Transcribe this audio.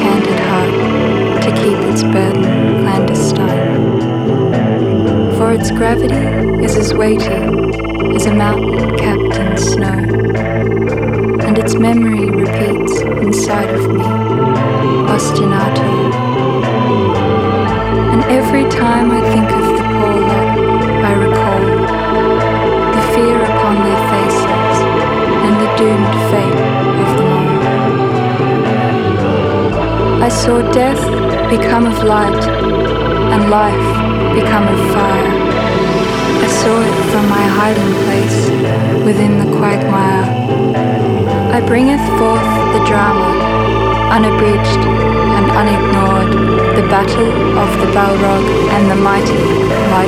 candid heart to keep its burden clandestine. For its gravity is as weighty as a mountain capped in snow, and its memory repeats inside of me, ostinato. And every time I think of the poor lot, I recall the fear upon their faces and the doomed fate of them all. I saw death become of light and life become of fire. I saw it from my hiding place within the quagmire. I bringeth forth the drama, unabridged and unignored, the battle of the Balrog and the mighty